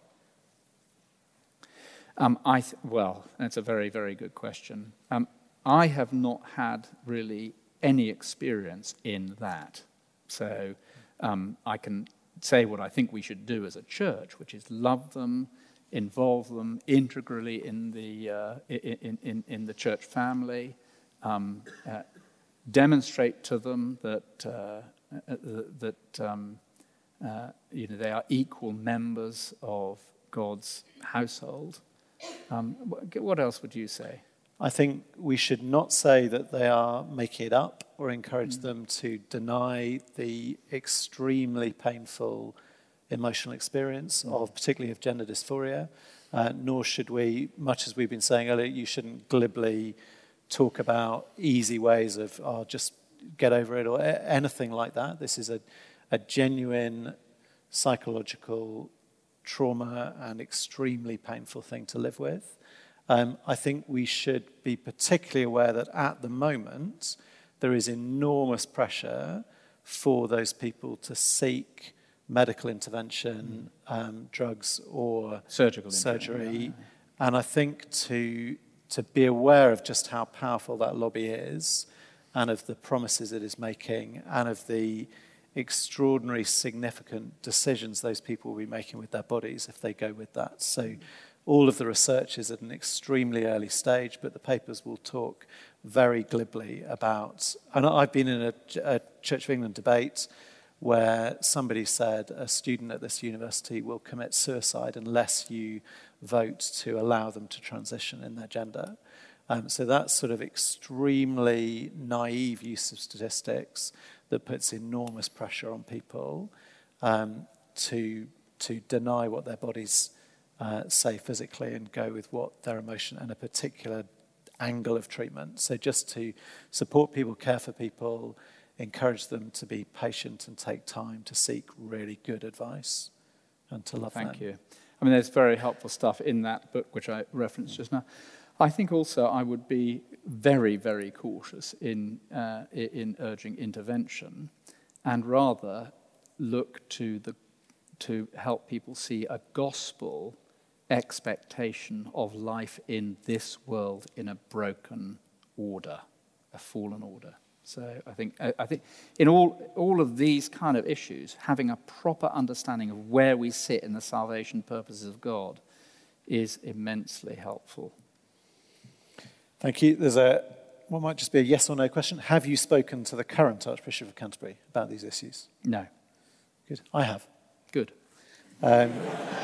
Um, I th- well, that's a very, very good question. Um, I have not had really any experience in that. So um, I can say what I think we should do as a church, which is love them, involve them integrally in the uh, in, in, in the church family, um, uh, demonstrate to them that uh, that um, uh, you know, they are equal members of God's household. Um, what else would you say? I think we should not say that they are making it up or encourage mm. them to deny the extremely painful emotional experience mm. of, particularly of gender dysphoria, uh, nor should we, much as we've been saying earlier, you shouldn't glibly talk about easy ways of, oh, just get over it or anything like that. This is a, a genuine psychological trauma and extremely painful thing to live with. Um, I think we should be particularly aware that at the moment there is enormous pressure for those people to seek medical intervention, mm. um, drugs or surgical surgery. Yeah. And I think to to be aware of just how powerful that lobby is and of the promises it is making and of the extraordinary significant decisions those people will be making with their bodies if they go with that. So all of the research is at an extremely early stage, but the papers will talk very glibly about, and I've been in a, a Church of England debate where somebody said a student at this university will commit suicide unless you vote to allow them to transition in their gender. Um, so that's sort of extremely naive use of statistics that puts enormous pressure on people um, to to deny what their bodies uh, say physically and go with what their emotion and a particular angle of treatment. So just to support people, care for people, encourage them to be patient and take time to seek really good advice and to love them. Thank you. I mean, there's very helpful stuff in that book, which I referenced just now. I think also I would be very, very cautious in uh, in urging intervention, and rather look to the to help people see a gospel expectation of life in this world in a broken order, a fallen order. So I think I, I think in all all of these kind of issues, having a proper understanding of where we sit in the salvation purposes of God is immensely helpful. Thank you. There's a, what might just be a yes or no question. Have you spoken to the current Archbishop of Canterbury about these issues? No. Good. I have. Good. Um,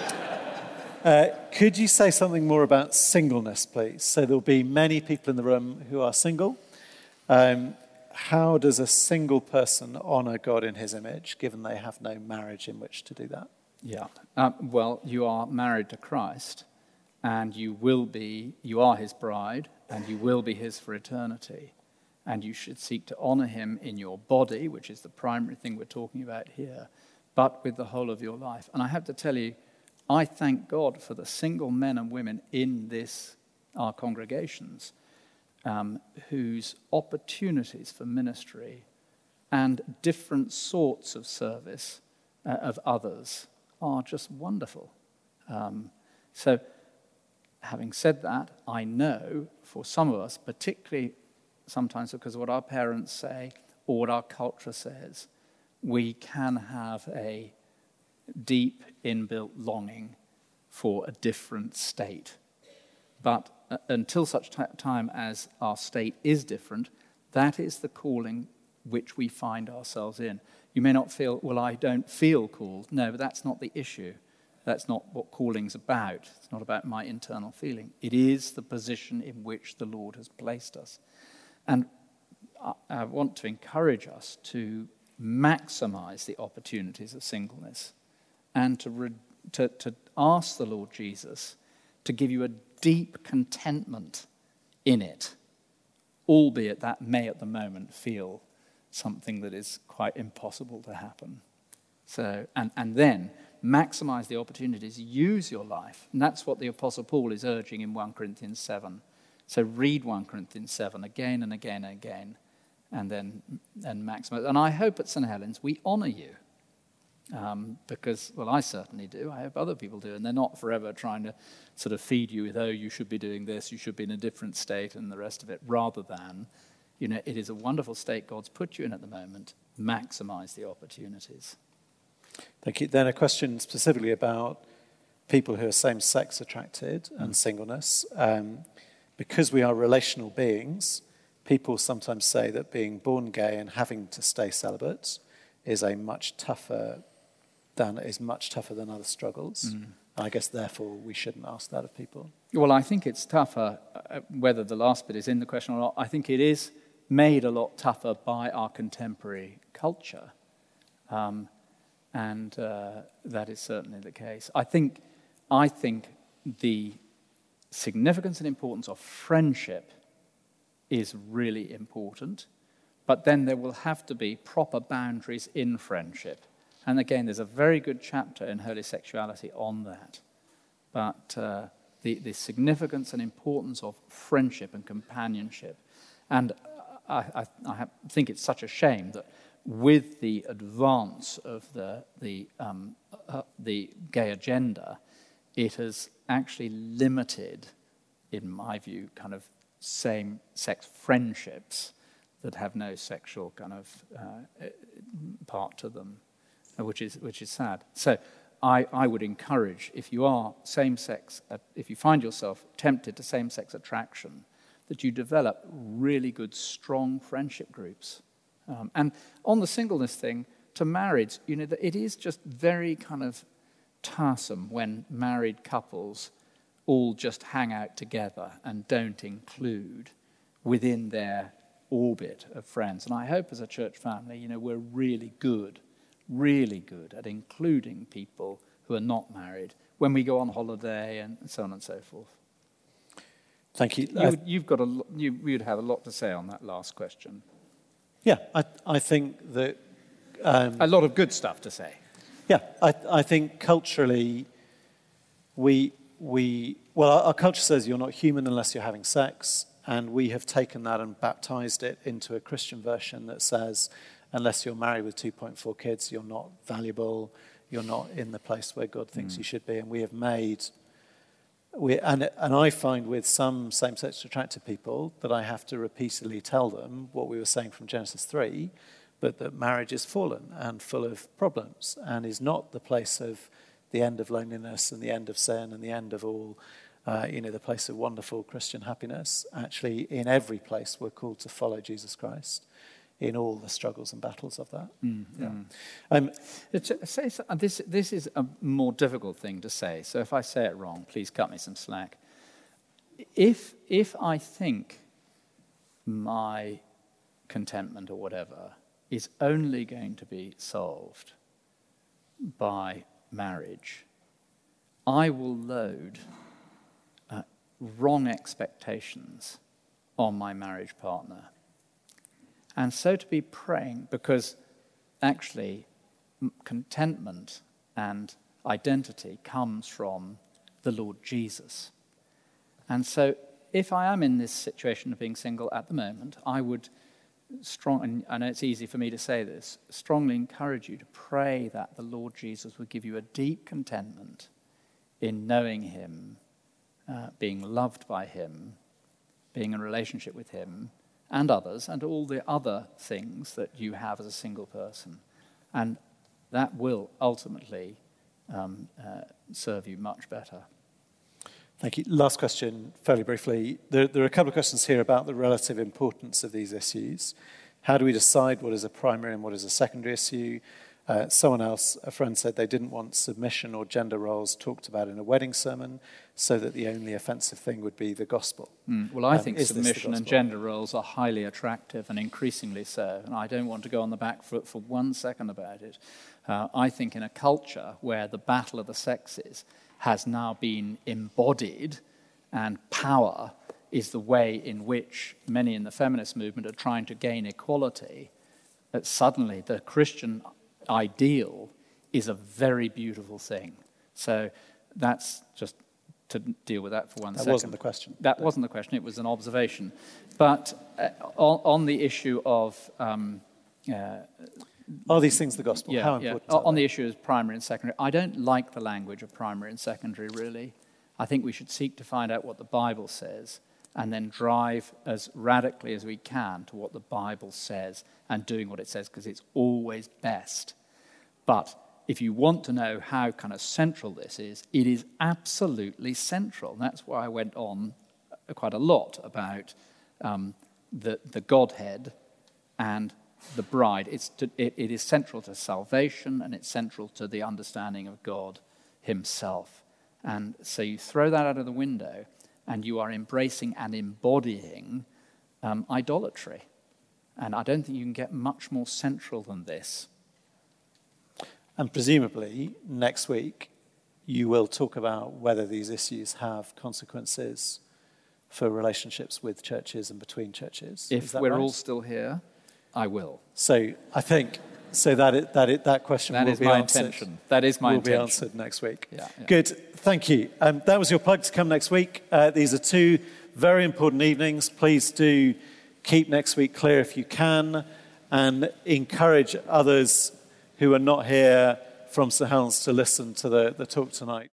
uh, could you say something more about singleness, please? So there'll be many people in the room who are single. Um, how does a single person honour God in his image, given they have no marriage in which to do that? Yeah. Um, well, you are married to Christ, and you will be, you are his bride, and you will be his for eternity. And you should seek to honor him in your body, which is the primary thing we're talking about here, but with the whole of your life. And I have to tell you, I thank God for the single men and women in this, our congregations, um, whose opportunities for ministry and different sorts of service uh, of others are just wonderful. Um, so having said that, I know for some of us, particularly sometimes because of what our parents say or what our culture says, we can have a deep inbuilt longing for a different state. But uh, until such t- time as our state is different, that is the calling which we find ourselves in. You may not feel, well, I don't feel called. No, but that's not the issue. That's not what calling's about. It's not about my internal feeling. It is the position in which the Lord has placed us. And I, I want to encourage us to maximize the opportunities of singleness and to, re- to, to ask the Lord Jesus to give you a deep contentment in it, albeit that may at the moment feel something that is quite impossible to happen. So, and, and then maximize the opportunities, use your life. And that's what the Apostle Paul is urging in First Corinthians seven. So read First Corinthians seven again and again and again, and then and maximize. And I hope at Saint Helens we honor you. Um, because, well, I certainly do. I hope other people do. And they're not forever trying to sort of feed you with, oh, you should be doing this, you should be in a different state and the rest of it, rather than, you know, it is a wonderful state God's put you in at the moment. Maximize the opportunities. Thank you. Then a question specifically about people who are same-sex attracted mm. and singleness. Um, because we are relational beings, people sometimes say that being born gay and having to stay celibate is a much tougher than is much tougher than other struggles. Mm. I guess, therefore, we shouldn't ask that of people. Well, I think it's tougher, uh, whether the last bit is in the question or not. I think it is made a lot tougher by our contemporary culture. Um, and uh, that is certainly the case. I think, I think the significance and importance of friendship is really important, but then there will have to be proper boundaries in friendship. And again, there's a very good chapter in Holy Sexuality on that. But uh, the, the significance and importance of friendship and companionship. And I, I, I think it's such a shame that with the advance of the, the, um, uh, the gay agenda, it has actually limited, in my view, kind of same-sex friendships that have no sexual kind of uh, part to them, which is which is sad. So I, I would encourage, if you are same-sex, uh, if you find yourself tempted to same-sex attraction, that you develop really good, strong friendship groups. Um, and on the singleness thing, to marriage, you know, it is just very kind of tiresome when married couples all just hang out together and don't include within their orbit of friends. And I hope as a church family, you know, we're really good, really good at including people who are not married when we go on holiday and so on and so forth. Thank you. you would, you've got a, you, you'd have a lot to say on that last question. Yeah, I, I think that... Um, a lot of good stuff to say. Yeah, I, I think culturally we, we... Well, our, our culture says you're not human unless you're having sex. And we have taken that and baptized it into a Christian version that says, unless you're married with two point four kids, you're not valuable, you're not in the place where God thinks mm. you should be. And we have made, we and, and I find with some same-sex attracted people that I have to repeatedly tell them what we were saying from Genesis three, but that marriage is fallen and full of problems and is not the place of the end of loneliness and the end of sin and the end of all... Uh, you know, the place of wonderful Christian happiness. Actually, in every place, we're called to follow Jesus Christ in all the struggles and battles of that. Mm, yeah. Mm. Um, say, this, this is a more difficult thing to say, so if I say it wrong, please cut me some slack. If, if I think my contentment or whatever is only going to be solved by marriage, I will load wrong expectations on my marriage partner. And so to be praying, because actually contentment and identity comes from the Lord Jesus. And so if I am in this situation of being single at the moment, I would strong, and I know it's easy for me to say this, strongly encourage you to pray that the Lord Jesus would give you a deep contentment in knowing him uh, being loved by him, being in relationship with him and others, and all the other things that you have as a single person. And that will ultimately um, uh, serve you much better. Thank you. Last question, fairly briefly. There, there are a couple of questions here about the relative importance of these issues. How do we decide what is a primary and what is a secondary issue? Uh, someone else, a friend, said they didn't want submission or gender roles talked about in a wedding sermon, so that the only offensive thing would be the gospel. Mm. Well, I um, think submission and gender roles are highly attractive and increasingly so, and I don't want to go on the back foot for one second about it. Uh, I think in a culture where the battle of the sexes has now been embodied, and power is the way in which many in the feminist movement are trying to gain equality, that suddenly the Christian ideal is a very beautiful thing. So that's just to deal with that for one that second. That wasn't the question. That wasn't the question, it was an observation. But uh, on, on the issue of... Um, uh, Are these things the gospel? Yeah, How yeah. important On are the they? issue of primary and secondary, I don't like the language of primary and secondary, really. I think we should seek to find out what the Bible says and then drive as radically as we can to what the Bible says and doing what it says, because it's always best. But if you want to know how kind of central this is, it is absolutely central. And that's why I went on quite a lot about um, the, the Godhead and the bride. It's to, it, it is central to salvation, and it's central to the understanding of God himself. And so you throw that out of the window, and you are embracing and embodying um, idolatry. And I don't think you can get much more central than this. And presumably, next week, you will talk about whether these issues have consequences for relationships with churches and between churches. If we're right? all still here, I will. So I think so that it, that it, that question that will is be my answered. Intention. That is my will intention. be answered next week. Yeah, yeah. Good. Thank you. Um, that was your plug to come next week. Uh, these are two very important evenings. Please do keep next week clear if you can, and encourage others who are not here from St Helens to listen to the, the talk tonight.